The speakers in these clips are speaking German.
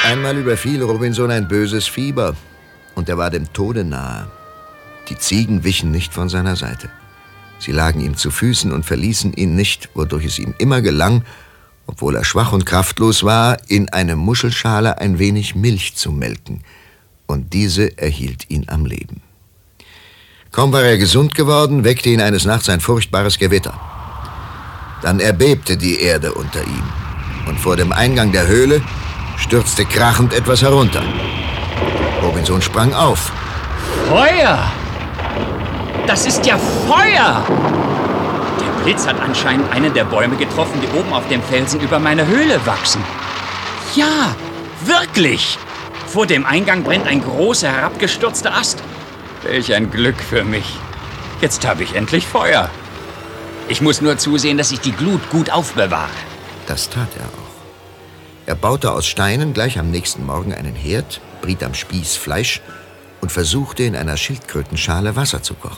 Einmal überfiel Robinson ein böses Fieber und er war dem Tode nahe. Die Ziegen wichen nicht von seiner Seite. Sie lagen ihm zu Füßen und verließen ihn nicht, wodurch es ihm immer gelang, obwohl er schwach und kraftlos war, in eine Muschelschale ein wenig Milch zu melken. Und diese erhielt ihn am Leben. Kaum war er gesund geworden, weckte ihn eines Nachts ein furchtbares Gewitter. Dann erbebte die Erde unter ihm und vor dem Eingang der Höhle stürzte krachend etwas herunter. Robinson sprang auf. Feuer! Das ist ja Feuer! Der Blitz hat anscheinend einen der Bäume getroffen, die oben auf dem Felsen über meine Höhle wachsen. Ja, wirklich! Vor dem Eingang brennt ein großer, herabgestürzter Ast. Welch ein Glück für mich. Jetzt habe ich endlich Feuer. Ich muss nur zusehen, dass ich die Glut gut aufbewahre. Das tat er auch. Er baute aus Steinen gleich am nächsten Morgen einen Herd, briet am Spieß Fleisch und versuchte, in einer Schildkrötenschale Wasser zu kochen.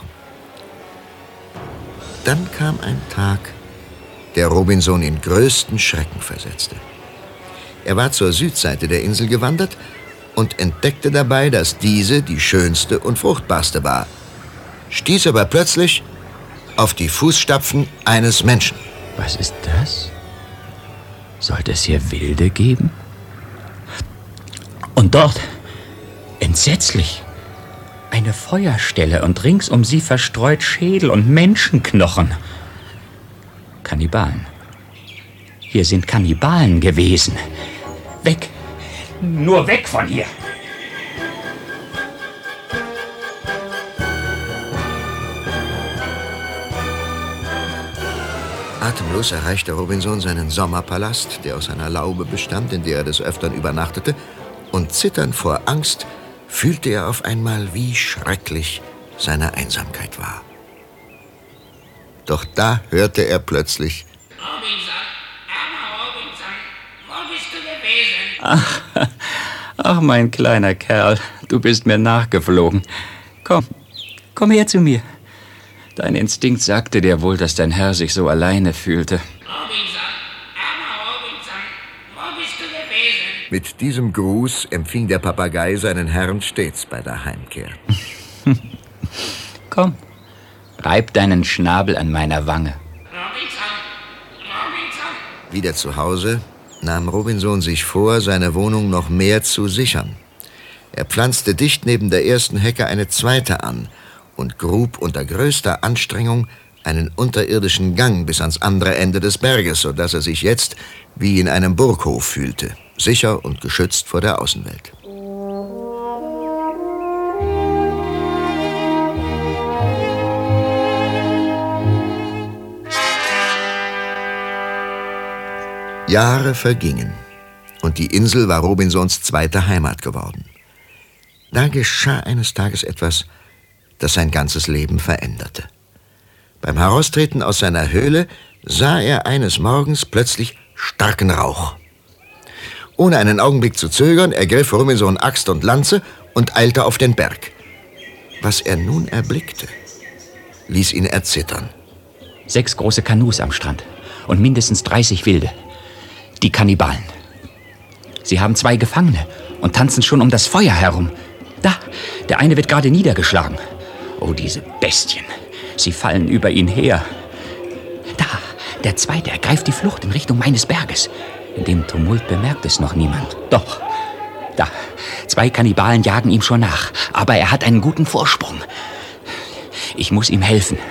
Dann kam ein Tag, der Robinson in größten Schrecken versetzte. Er war zur Südseite der Insel gewandert und entdeckte dabei, dass diese die schönste und fruchtbarste war, stieß aber plötzlich auf die Fußstapfen eines Menschen. Was ist das? Sollte es hier Wilde geben? Und dort, entsetzlich, eine Feuerstelle und rings um sie verstreut Schädel und Menschenknochen. Kannibalen. Hier sind Kannibalen gewesen. Weg! Nur weg von hier! Atemlos erreichte Robinson seinen Sommerpalast, der aus einer Laube bestand, in der er des Öfteren übernachtete, und zitternd vor Angst fühlte er auf einmal, wie schrecklich seine Einsamkeit war. Doch da hörte er plötzlich: Robinson, armer Robinson, wo bist du gewesen? Ach, mein kleiner Kerl, du bist mir nachgeflogen. Komm her zu mir. Dein Instinkt sagte dir wohl, dass dein Herr sich so alleine fühlte. Robinson, armer Robinson, wo bist du gewesen? Mit diesem Gruß empfing der Papagei seinen Herrn stets bei der Heimkehr. Komm, reib deinen Schnabel an meiner Wange. Robinson! Wieder zu Hause nahm Robinson sich vor, seine Wohnung noch mehr zu sichern. Er pflanzte dicht neben der ersten Hecke eine zweite an und grub unter größter Anstrengung einen unterirdischen Gang bis ans andere Ende des Berges, sodass er sich jetzt wie in einem Burghof fühlte, sicher und geschützt vor der Außenwelt. Jahre vergingen und die Insel war Robinsons zweite Heimat geworden. Da geschah eines Tages etwas, das sein ganzes Leben veränderte. Beim Heraustreten aus seiner Höhle sah er eines Morgens plötzlich starken Rauch. Ohne einen Augenblick zu zögern, ergriff Robinson Axt und Lanze und eilte auf den Berg. Was er nun erblickte, ließ ihn erzittern. 6 große Kanus am Strand und mindestens 30 Wilde. Die Kannibalen. Sie haben 2 Gefangene und tanzen schon um das Feuer herum. Da, der eine wird gerade niedergeschlagen. Oh, diese Bestien. Sie fallen über ihn her. Da, der zweite ergreift die Flucht in Richtung meines Berges. In dem Tumult bemerkt es noch niemand. Doch, da, 2 Kannibalen jagen ihm schon nach. Aber er hat einen guten Vorsprung. Ich muss ihm helfen.